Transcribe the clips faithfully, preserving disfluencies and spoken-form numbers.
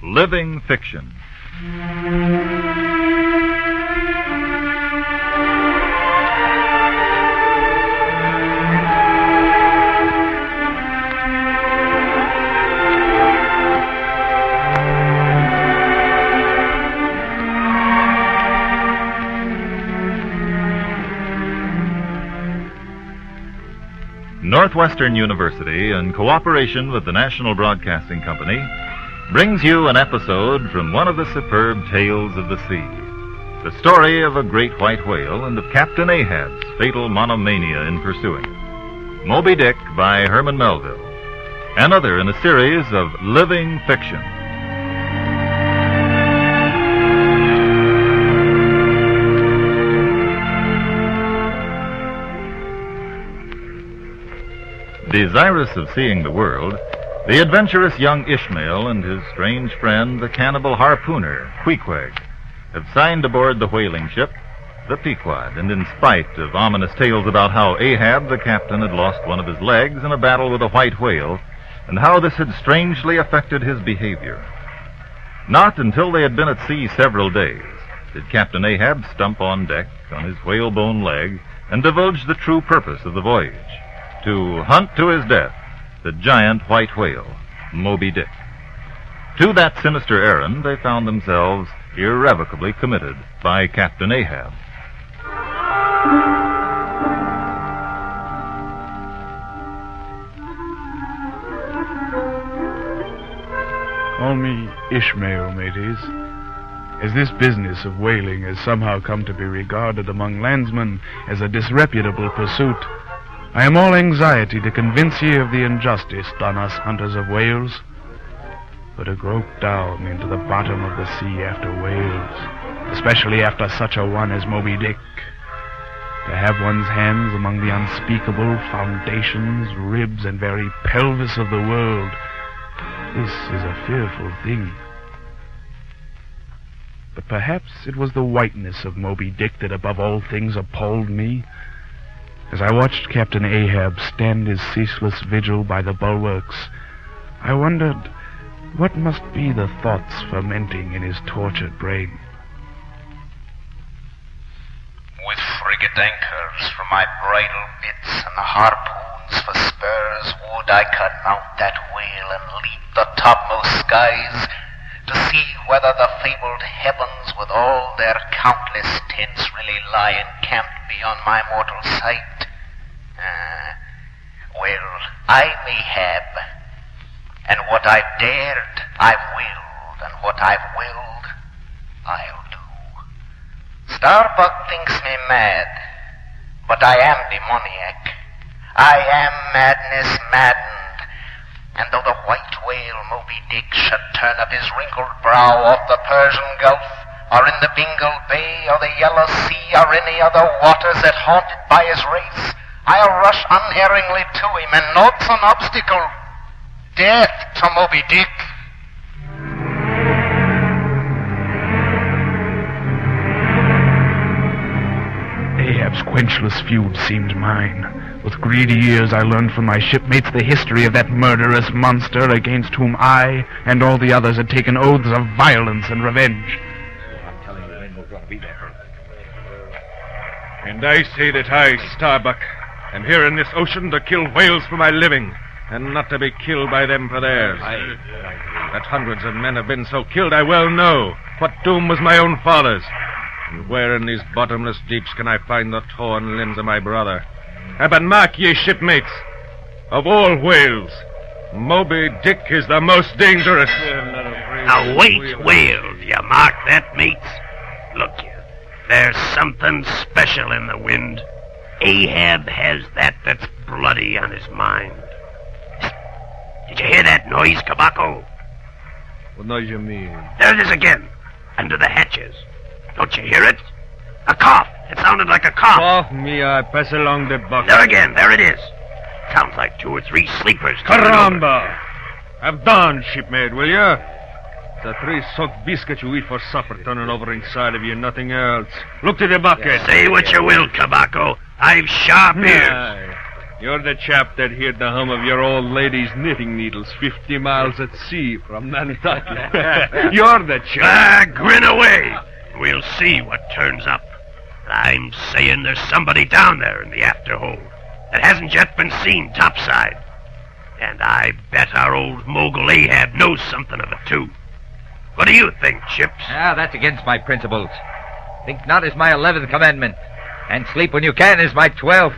Living Fiction. Northwestern University, in cooperation with the National Broadcasting Company, brings you an episode from one of the superb tales of the sea. The story of a great white whale and of Captain Ahab's fatal monomania in pursuing it. Moby Dick by Herman Melville. Another in a series of Living Fiction. Desirous of seeing the world, the adventurous young Ishmael and his strange friend, the cannibal harpooner, Queequeg, have signed aboard the whaling ship, the Pequod, and in spite of ominous tales about how Ahab, the captain, had lost one of his legs in a battle with a white whale, and how this had strangely affected his behavior. Not until they had been at sea several days did Captain Ahab stump on deck on his whalebone leg and divulge the true purpose of the voyage: to hunt to his death the giant white whale, Moby Dick. To that sinister errand they found themselves irrevocably committed by Captain Ahab. Call me Ishmael, mateys, as this business of whaling has somehow come to be regarded among landsmen as a disreputable pursuit. I am all anxiety to convince ye of the injustice done us hunters of whales. For to grope down into the bottom of the sea after whales, especially after such a one as Moby Dick, to have one's hands among the unspeakable foundations, ribs, and very pelvis of the world, this is a fearful thing. But perhaps it was the whiteness of Moby Dick that above all things appalled me. As I watched Captain Ahab stand his ceaseless vigil by the bulwarks, I wondered what must be the thoughts fermenting in his tortured brain. With frigate anchors for my bridle bits and the harpoons for spurs, would I could mount that whale and leap the topmost skies, to see whether the fabled heavens with all their countless tints really lie encamped beyond my mortal sight. Uh, well, I may have, and what I've dared, I've willed, and what I've willed, I'll do. Starbuck thinks me mad, but I am demoniac. I am madness maddened. And though the white whale Moby Dick should turn up his wrinkled brow off the Persian Gulf, or in the Bengal Bay, or the Yellow Sea, or any other waters that haunted by his race, I'll rush unerringly to him, and naught's an obstacle. Death to Moby Dick. Ahab's quenchless feud seemed mine. With greedy ears I learned from my shipmates the history of that murderous monster against whom I and all the others had taken oaths of violence and revenge. I'm telling you, then we're going to be there. And I say that I, Starbuck, am here in this ocean to kill whales for my living, and not to be killed by them for theirs. I, That hundreds of men have been so killed, I well know. What doom was my own father's? And where in these bottomless deeps can I find the torn limbs of my brother? Uh, but mark ye, shipmates, of all whales, Moby Dick is the most dangerous. Now wait, whales, you mark that, mates? Look you, there's something special in the wind. Ahab has that that's bloody on his mind. Did you hear that noise, Kabako? What noise you mean? There it is again, under the hatches. Don't you hear it? A cough. It sounded like a cough. Cough me, I pass along the bucket. There again, there it is. Sounds like two or three sleepers coming over. Caramba! Have done, shipmate, will you? The three soaked biscuits you eat for supper turning over inside of you, nothing else. Look to the bucket. Say what you will, Kabako. I've sharp ears. Aye. You're the chap that heard the hum of your old lady's knitting needles fifty miles at sea from Nantucket. You're the chap. Ah, grin away. We'll see what turns up. I'm saying there's somebody down there in the afterhold that hasn't yet been seen topside. And I bet our old mogul Ahab knows something of it, too. What do you think, Chips? Ah, that's against my principles. Think not is my eleventh commandment. And sleep when you can is my twelfth.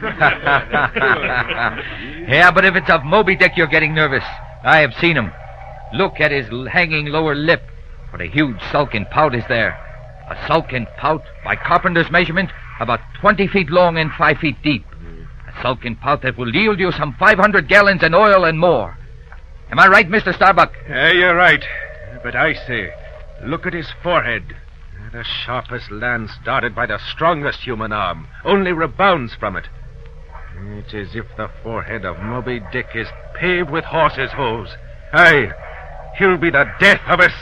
Yeah, but if it's of Moby Dick you're getting nervous, I have seen him. Look at his hanging lower lip, for a huge sulking pout is there. A sulking pout, by carpenter's measurement, about twenty feet long and five feet deep. A sulking pout that will yield you some five hundred gallons in oil and more. Am I right, Mister Starbuck? Yeah, you're right. But I say, look at his forehead. The sharpest lance darted by the strongest human arm only rebounds from it. It's as if the forehead of Moby Dick is paved with horses' hooves. Aye, he'll be the death of us.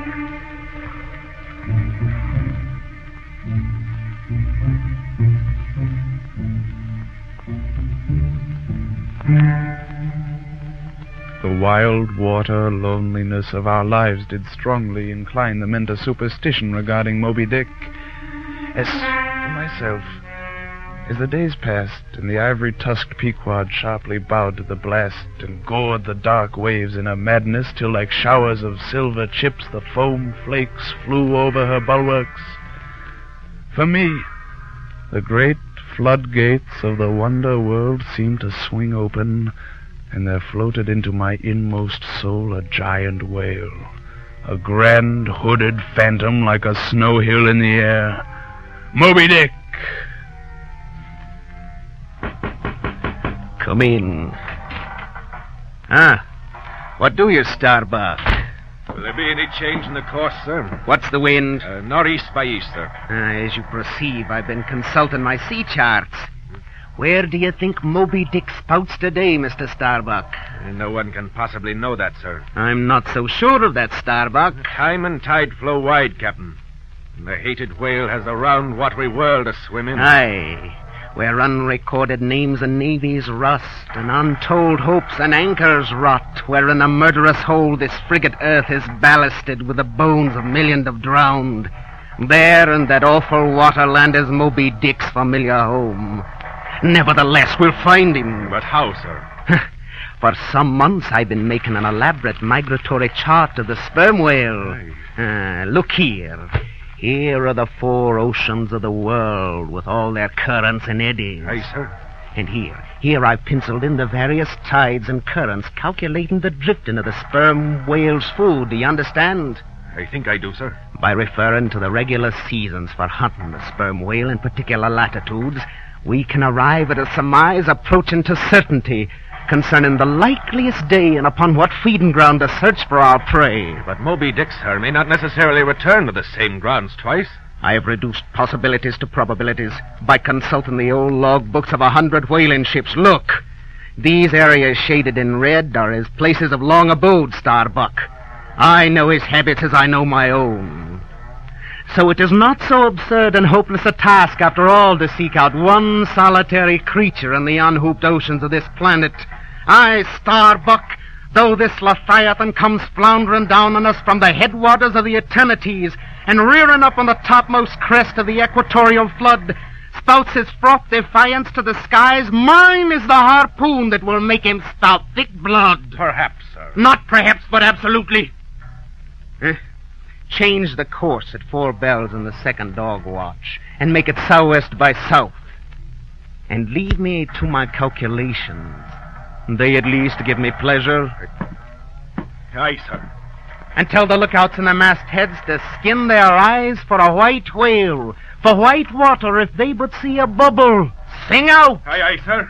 The wild water loneliness of our lives did strongly incline the men to superstition regarding Moby Dick. As for myself, as the days passed and the ivory-tusked Pequod sharply bowed to the blast and gored the dark waves in a madness till like showers of silver chips the foam flakes flew over her bulwarks, for me, the great floodgates of the wonder world seemed to swing open, and there floated into my inmost soul a giant whale, a grand hooded phantom like a snow hill in the air. Moby Dick! Come in. Ah, what do you, Starbuck? Will there be any change in the course, sir? What's the wind? Uh, northeast by east, sir. Ah, as you perceive, I've been consulting my sea charts. Where do you think Moby Dick spouts today, Mister Starbuck? Uh, no one can possibly know that, sir. I'm not so sure of that, Starbuck. Time and tide flow wide, Captain. And the hated whale has the round, watery world to swim in. Aye, where unrecorded names and navies rust, and untold hopes and anchors rot, where in a murderous hole this frigate earth is ballasted with the bones of millions of drowned. There in that awful waterland is Moby Dick's familiar home. Nevertheless, we'll find him. But how, sir? For some months I've been making an elaborate migratory chart of the sperm whale. Uh, look here. Here are the four oceans of the world with all their currents and eddies. Aye, sir. And here, here I've penciled in the various tides and currents, calculating the drifting of the sperm whale's food. Do you understand? I think I do, sir. By referring to the regular seasons for hunting the sperm whale in particular latitudes, we can arrive at a surmise approaching to certainty concerning the likeliest day and upon what feeding ground to search for our prey. But Moby Dick, sir, may not necessarily return to the same grounds twice. I have reduced possibilities to probabilities by consulting the old log books of a hundred whaling ships. Look, these areas shaded in red are his places of long abode, Starbuck. I know his habits as I know my own. So it is not so absurd and hopeless a task, after all, to seek out one solitary creature in the unhooped oceans of this planet. Aye, Starbuck, though this Leviathan comes floundering down on us from the headwaters of the eternities and rearing up on the topmost crest of the equatorial flood, spouts his froth defiance to the skies, mine is the harpoon that will make him spout thick blood. Perhaps, sir. Not perhaps, but absolutely. Eh? Change the course at four bells in the second dog watch and make it southwest by south. And leave me to my calculations. They at least give me pleasure. Aye, sir. And tell the lookouts in the mastheads to skin their eyes for a white whale, for white water if they but see a bubble. Sing out! Aye, aye, sir.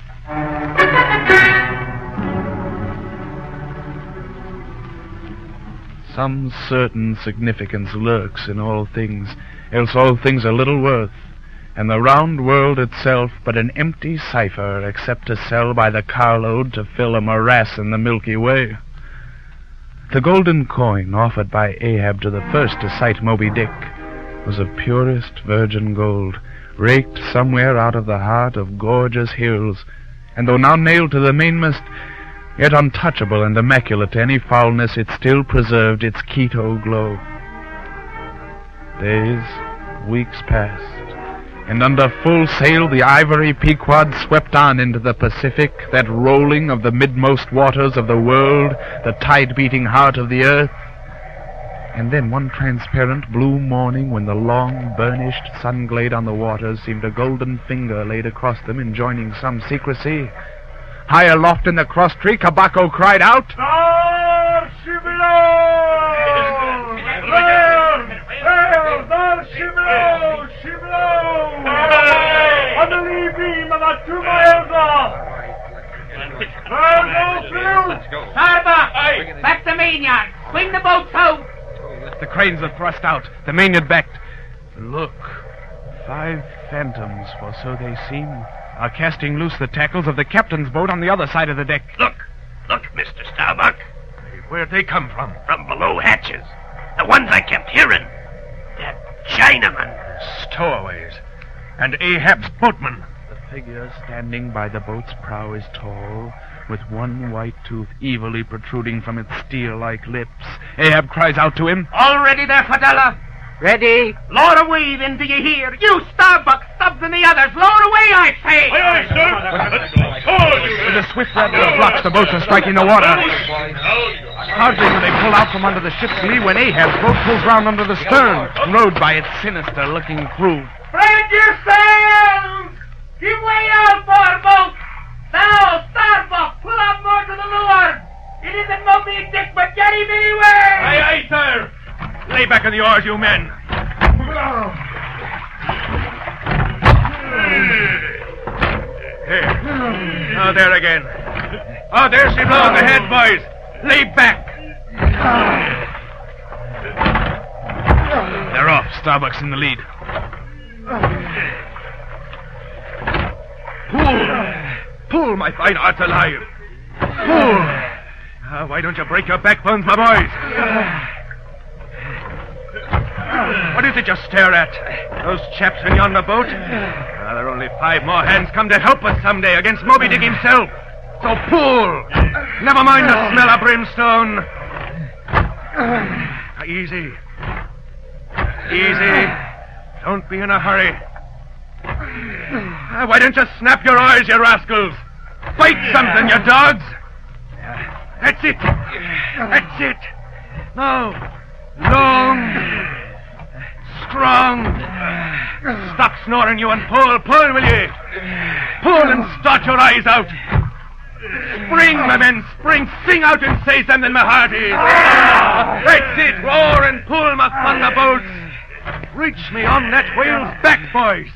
Some certain significance lurks in all things, else all things are little worth, and the round world itself but an empty cipher, except to sell by the carload to fill a morass in the Milky Way. The golden coin offered by Ahab to the first to sight Moby Dick was of purest virgin gold, raked somewhere out of the heart of gorgeous hills, and though now nailed to the mainmast, yet untouchable and immaculate to any foulness, it still preserved its Quito glow. Days, weeks passed, and under full sail the ivory Pequod swept on into the Pacific, that rolling of the midmost waters of the world, the tide-beating heart of the earth. And then one transparent blue morning, when the long, burnished sun-glade on the waters seemed a golden finger laid across them enjoining some secrecy, high aloft in the cross-tree, Cabaco cried out, Dar Shiblo! Dar Shiblo! Shiblo! On the lee beam about two miles off! Let's go. Starbuck! Back the mainyard! Swing the boats out! The cranes are thrust out, the mainyard backed. Look, five phantoms, for so they seem, are casting loose the tackles of the captain's boat on the other side of the deck. Look, look, Mister Starbuck. Where'd they come from? From below hatches. The ones I kept hearing. That Chinaman. Stowaways. And Ahab's boatman. The figure standing by the boat's prow is tall, with one white tooth evilly protruding from its steel-like lips. Ahab cries out to him, All ready there, Fadella? Ready? Lower away, then, do you hear? You, Starbuck, Stubbs, and the others, lower away, I say! Aye, aye, sir! with a swift rattle of blocks, the boats are striking the water. Hardly do they pull out from under the ship's lee when Ahab's boat pulls round under the stern, rowed by its sinister-looking crew. Spread yourselves! Give way out, board boat! Now, Starbuck, pull up more to the leeward! It isn't Moby Dick, but Jerry Billy Way! Aye, aye, sir! Lay back on the oars, you men! There. Oh, there again. Oh, there she blows ahead, boys! Lay back! They're off. Starbuck's in the lead. Pull! Pull, my fine hearts alive! Pull! Ah, why don't you break your backbones, my boys? What is it you stare at? Those chaps in yonder boat? Ah, there are only five more hands come to help us someday against Moby Dick himself. So pull! Never mind the smell of brimstone. Ah, easy. Easy. Don't be in a hurry. Ah, why don't you snap your eyes, you rascals? Bite something, you dogs! That's it. That's it. Now, long... Strong. Stop snoring, you, and pull, pull, will ye? Pull and start your eyes out. Spring, my men, spring. Sing out and say something, my hearties. That's it. Roar and pull, my thunder bolts. Reach me on that whale's back, boys.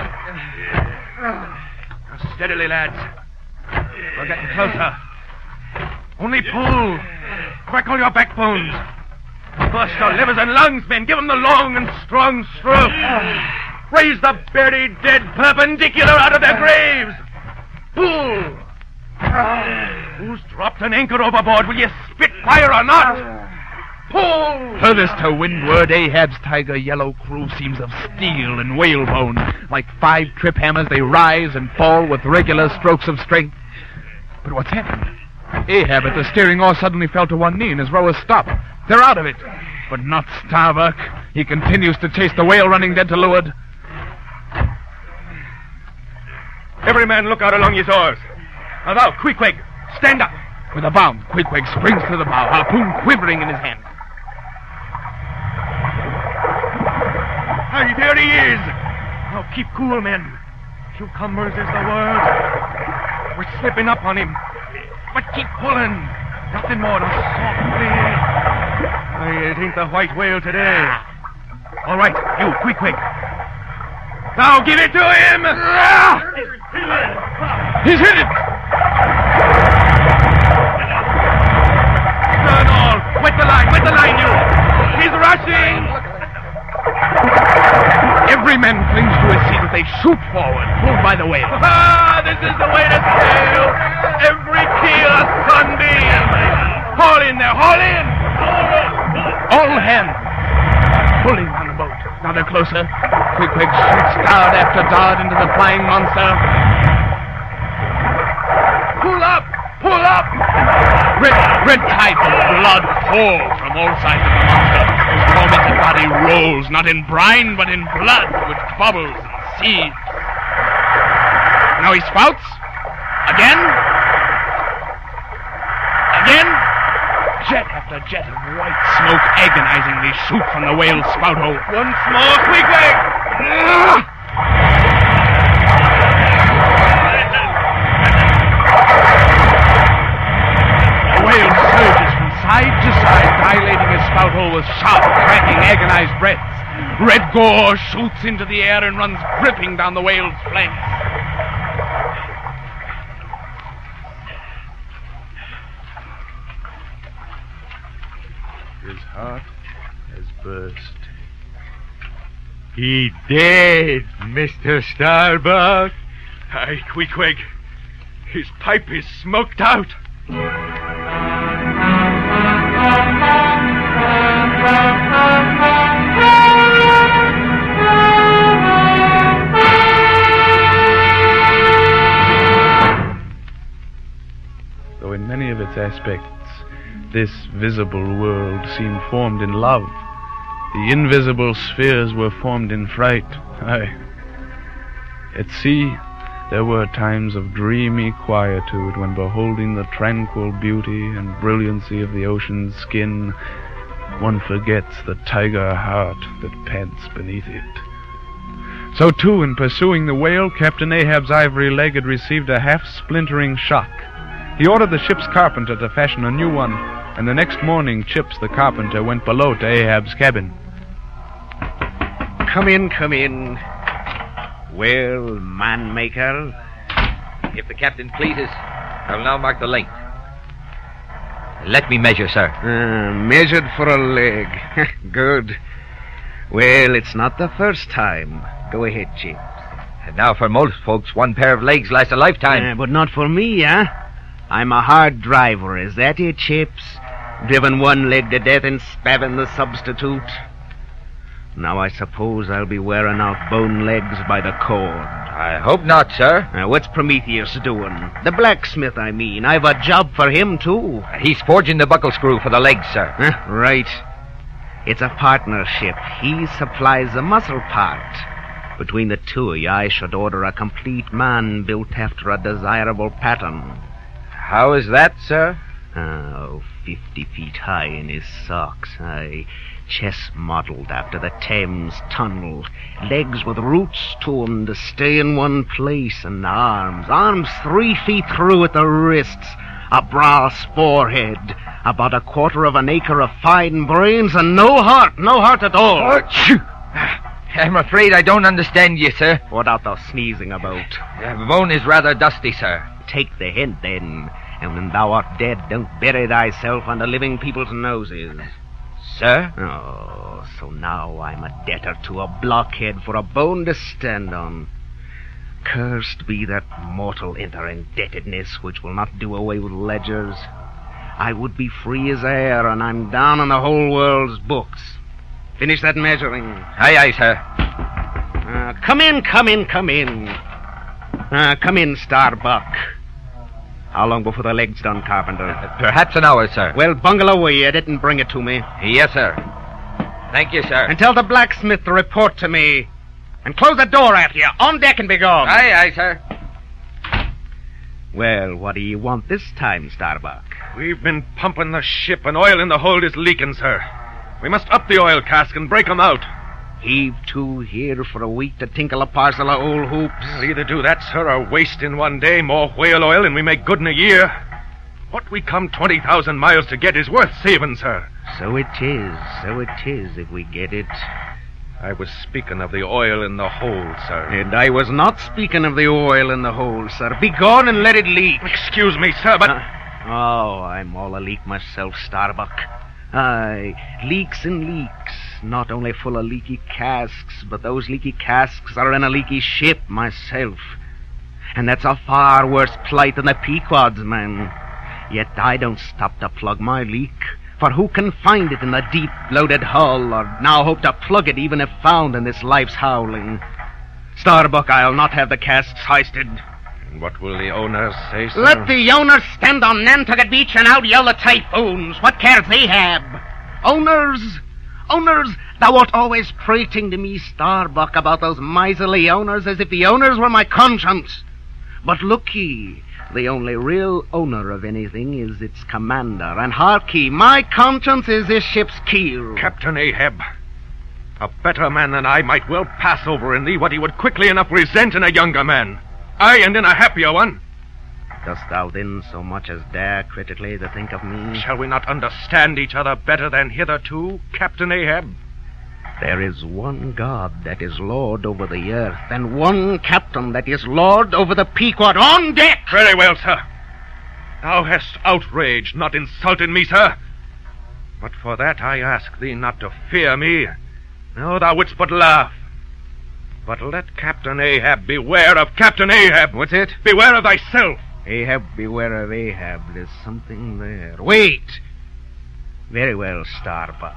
Now, steadily, lads. We're getting closer. Only pull. Crackle your backbones. Bust your livers and lungs, men. Give them the long and strong stroke. Raise the buried dead perpendicular out of their graves. Pull. Who's dropped an anchor overboard? Will you spit fire or not? Pull. Furthest to windward, Ahab's tiger yellow crew seems of steel and whalebone. Like five trip hammers, they rise and fall with regular strokes of strength. But what's happened? Ahab at the steering oar suddenly fell to one knee and his rowers stopped. They're out of it. But not Starbuck. He continues to chase the whale running dead to leeward. Every man look out along his oars. Now, thou, Queequeg, stand up. With a bound, Queequeg springs to the bow, harpoon quivering in his hand. Aye, there he is. Now, keep cool, men. Cucumbers is the word. We're slipping up on him. But keep pulling. Nothing more than softly. Aye, it ain't the white whale today. All right, you, Queequeg. Now give it to him! He's hit it! Turn all! Wet the line, wet the line, you! He's rushing! Every man clings to his seat as they shoot forward, pulled by the whale. Ah, this is the way to sail! Every keel a sunbeam! Haul in there, haul in! All hands pulling on the boat. Now they're closer. Queequeg shoots dart after dart into the flying monster. Pull up! Pull up! Red, red tides of blood pour from all sides of the monster. His tormented body rolls, not in brine, but in blood, which bubbles and seethes. Now he spouts. Again. Again. Jet after jet of white smoke agonizingly shoot from the whale's spout hole. Once more, Queequeg! The whale surges from side to side, dilating his spout hole with sharp, cracking, agonized breaths. Red gore shoots into the air and runs dripping down the whale's flanks. His heart has burst. He dead, Mister Starbuck. Aye, Queequeg. His pipe is smoked out. Though in many of its aspects, this visible world seemed formed in love, the invisible spheres were formed in fright. Aye. At sea, there were times of dreamy quietude when, beholding the tranquil beauty and brilliancy of the ocean's skin, one forgets the tiger heart that pants beneath it. So, too, in pursuing the whale, Captain Ahab's ivory leg had received a half-splintering shock. He ordered the ship's carpenter to fashion a new one, and the next morning Chips the carpenter went below to Ahab's cabin. Come in, come in. Well, man-maker? If the captain pleases, I'll now mark the length. Let me measure, sir. Uh, measured for a leg. Good. Well, it's not the first time. Go ahead, Chips. And now for most folks, one pair of legs lasts a lifetime. Uh, but not for me, huh? I'm a hard driver, is that it, Chips? Driven one leg to death and spavined the substitute. Now I suppose I'll be wearing out bone legs by the cord. I hope not, sir. Uh, what's Prometheus doing? The blacksmith, I mean. I've a job for him, too. He's forging the buckle screw for the legs, sir. Uh, right. It's a partnership. He supplies the muscle part. Between the two of you, I should order a complete man built after a desirable pattern. How is that, sir? Oh, fifty feet high in his socks, aye. Chest modelled after the Thames Tunnel. Legs with roots to 'em to stay in one place, and arms. Arms three feet through at the wrists. A brass forehead. About a quarter of an acre of fine brains, and no heart. No heart at all. Oh, I'm afraid I don't understand you, sir. What art thou sneezing about? The bone is rather dusty, sir. Take the hint, then. And when thou art dead, don't bury thyself under living people's noses. Sir? Oh, so now I'm a debtor to a blockhead for a bone to stand on. Cursed be that mortal inter-indebtedness which will not do away with ledgers. I would be free as air, and I'm down on the whole world's books. Finish that measuring. Aye, aye, sir. Uh, come in, come in, come in. Uh, come in, Starbuck. How long before the leg's done, Carpenter? Uh, perhaps an hour, sir. Well, bungle away. You didn't bring it to me. Yes, sir. Thank you, sir. And tell the blacksmith to report to me. And close the door after you. On deck and be gone. Aye, aye, sir. Well, what do you want this time, Starbuck? We've been pumping the ship, and oil in the hold is leaking, sir. We must up the oil cask and break 'em out. Heave to here for a week to tinkle a parcel of old hoops. We'll either do that, sir, or waste in one day more whale oil than we make good in a year. What we come twenty thousand miles to get is worth saving, sir. So it is, so it is, if we get it. I was speaking of the oil in the hold, sir. And I was not speaking of the oil in the hold, sir. Be gone and let it leak. Excuse me, sir, but... Uh, oh, I'm all a leak myself, Starbuck. Aye, leaks and leaks. Not only full of leaky casks, but those leaky casks are in a leaky ship myself. And that's a far worse plight than the Pequod's, man. Yet I don't stop to plug my leak. For who can find it in the deep, loaded hull, or now hope to plug it even if found in this life's howling? Starbuck, I'll not have the casks hoisted. And what will the owners say, sir? Let the owners stand on Nantucket Beach and out yell the typhoons. What cares Ahab? Owners, owners, thou art always prating to me, Starbuck, about those miserly owners as if the owners were my conscience. But look ye, the only real owner of anything is its commander. And hark ye, my conscience is this ship's keel. Captain Ahab, a better man than I might well pass over in thee what he would quickly enough resent in a younger man. Aye, and in a happier one. Dost thou then so much as dare critically to think of me? Shall we not understand each other better than hitherto, Captain Ahab? There is one God that is Lord over the earth, and one captain that is Lord over the Pequod. On deck! Very well, sir. Thou hast outraged, not insulted me, sir. But for that I ask thee not to fear me. No, thou wouldst but laugh. But let Captain Ahab beware of Captain Ahab. What's it? Beware of thyself. Ahab, beware of Ahab. There's something there. Wait! Very well, Starbuck.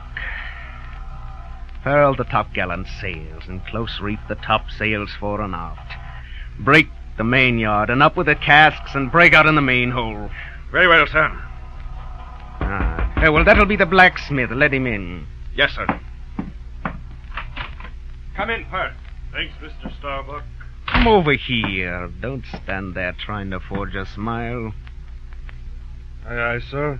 Furl the topgallant sails and close reef the topsails fore and aft. Break the main yard and up with the casks and break out in the main hole. Very well, sir. Ah, eh, well, that'll be the blacksmith. Let him in. Yes, sir. Come in, Pert. Thanks, Mister Starbuck. Come over here. Don't stand there trying to forge a smile. Aye, aye, sir.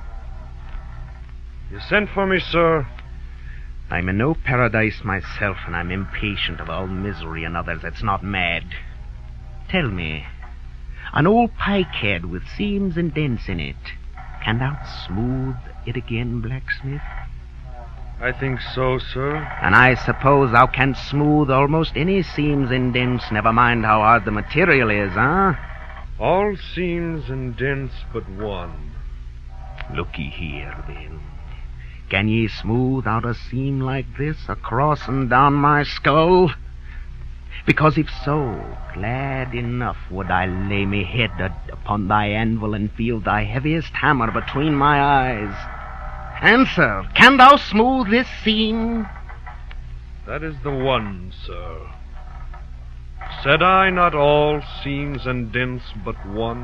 You sent for me, sir. I'm in no paradise myself, and I'm impatient of all misery in others that's not mad. Tell me, an old pikehead with seams and dents in it, can thou smooth it again, blacksmith? I think so, sir. And I suppose thou canst smooth almost any seams and dents, never mind how hard the material is, huh? All seams and dents but one. Looky here, then. Can ye smooth out a seam like this, across and down my skull? Because if so, glad enough would I lay me head upon thy anvil and feel thy heaviest hammer between my eyes. Answer, can thou smooth this seam? That is the one, sir. Said I not all seams and dents but one?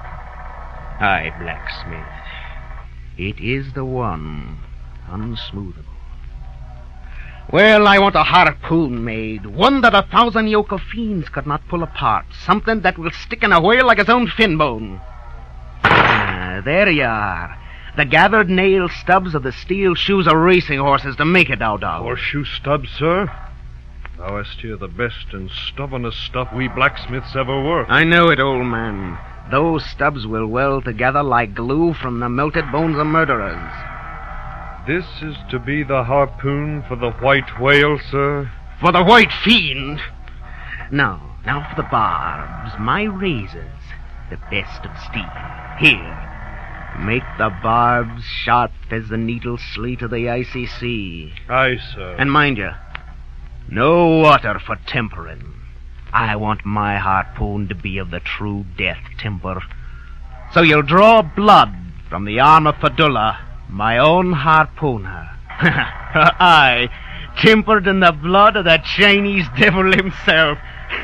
Aye, blacksmith. It is the one, unsmoothable. Well, I want a harpoon made, one that a thousand yoke of fiends could not pull apart, something that will stick in a whale like its own fin bone. Ah, there you are. The gathered nail stubs of the steel shoes of racing horses to make it out of. Horseshoe stubs, sir? Thou hast here the best and stubbornest stuff we blacksmiths ever worked. I know it, old man. Those stubs will weld together like glue from the melted bones of murderers. This is to be the harpoon for the white whale, sir? For the white fiend? Now, now for the barbs, my razors, the best of steel. Here. Make the barbs sharp as the needle sleet of the icy sea. Aye, sir. And mind you, no water for tempering. I want my harpoon to be of the true death timber. So you'll draw blood from the arm of Fadullah, my own harpooner. Aye, tempered in the blood of the Chinese devil himself.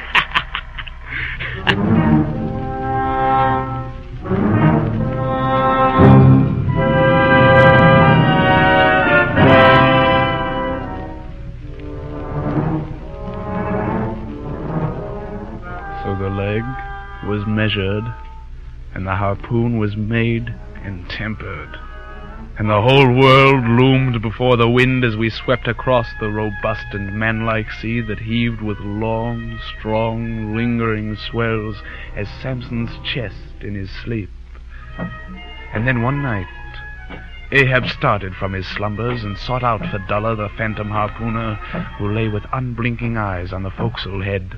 Was measured, and the harpoon was made and tempered, and the whole world loomed before the wind as we swept across the robust and manlike sea that heaved with long, strong, lingering swells as Samson's chest in his sleep. And then one night, Ahab started from his slumbers and sought out Fadullah, the phantom harpooner, who lay with unblinking eyes on the forecastle head.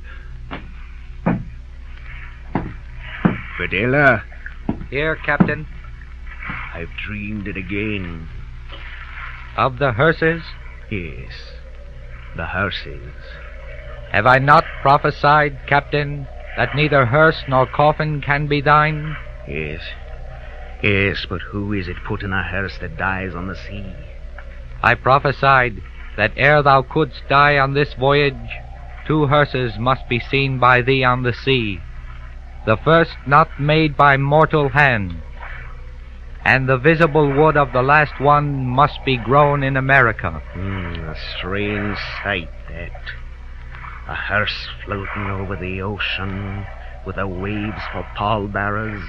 Fadullah. Here, Captain. I've dreamed it again. Of the hearses? Yes, the hearses. Have I not prophesied, Captain, that neither hearse nor coffin can be thine? Yes. Yes, but who is it put in a hearse that dies on the sea? I prophesied that ere thou couldst die on this voyage, two hearses must be seen by thee on the sea. the first not made by mortal hand, and the visible wood of the last one must be grown in America. Mm, a strange sight, that. A hearse floating over the ocean with the waves for pallbearers.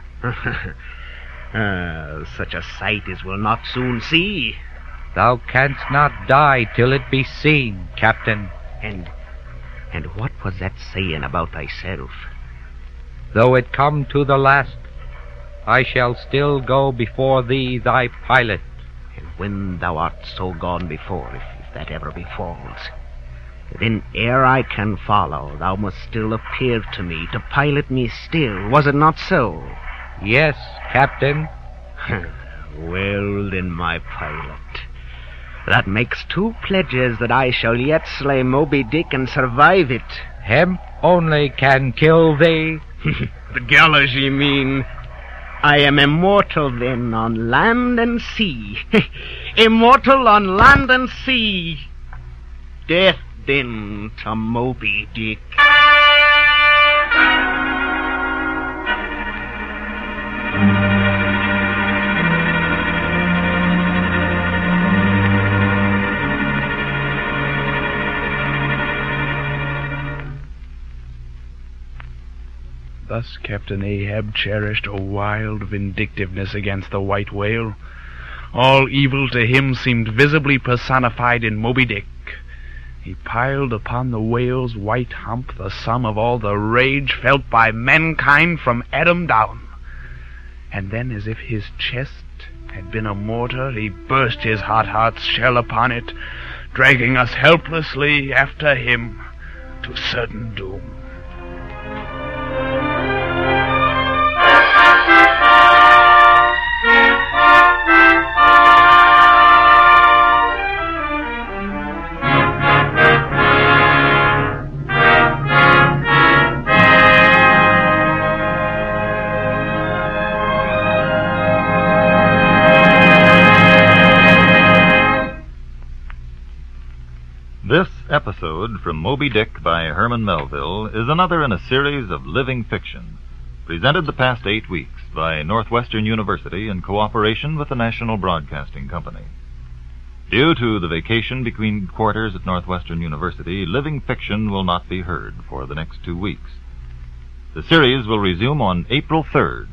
uh, such a sight as we'll not soon see. Thou canst not die till it be seen, Captain. And, and what was that saying about thyself? Though it come to the last, I shall still go before thee, thy pilot. And when thou art so gone before, if, if that ever befalls, then ere I can follow, thou must still appear to me, to pilot me still. Was it not so? Yes, Captain. Well, then, my pilot, that makes two pledges that I shall yet slay Moby Dick and survive it. Hemp only can kill thee. The gallows, ye mean? I am immortal, then, on land and sea. Immortal on land and sea. Death, then, to Moby Dick. Thus Captain Ahab cherished a wild vindictiveness against the white whale. All evil to him seemed visibly personified in Moby Dick. He piled upon the whale's white hump the sum of all the rage felt by mankind from Adam down. And then, as if his chest had been a mortar, he burst his hot heart's shell upon it, dragging us helplessly after him to certain doom. This episode from Moby Dick by Herman Melville is another in a series of living fiction, presented the past eight weeks by Northwestern University in cooperation with the National Broadcasting Company. Due to the vacation between quarters at Northwestern University, living fiction will not be heard for the next two weeks. The series will resume on April third.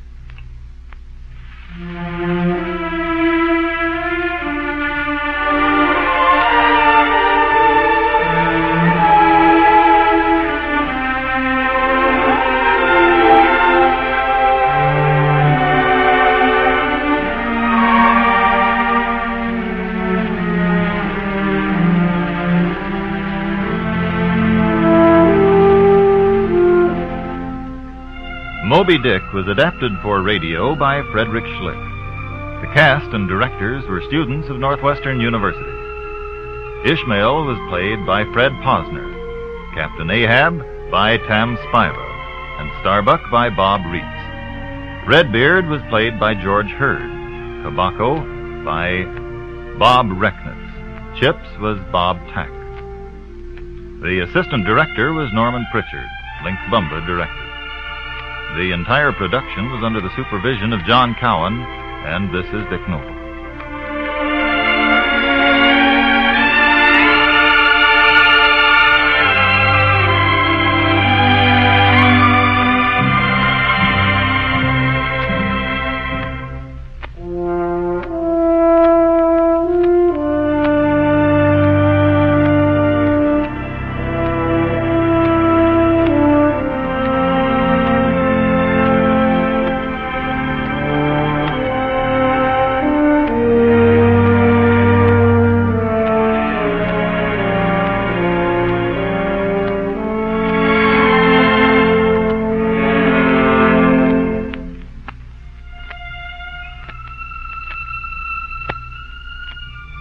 Moby Dick was adapted for radio by Frederick Schlick. The cast and directors were students of Northwestern University. Ishmael was played by Fred Posner, Captain Ahab by Tam Spiva, and Starbuck by Bob Reitz. Redbeard was played by George Hurd, Tobacco by Bob Recknitz. Chips was Bob Tack. The assistant director was Norman Pritchard. Link Bumba directed. The entire production was under the supervision of John Cowan, and this is Dick Noble.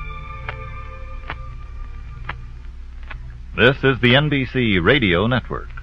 This is the N B C Radio Network.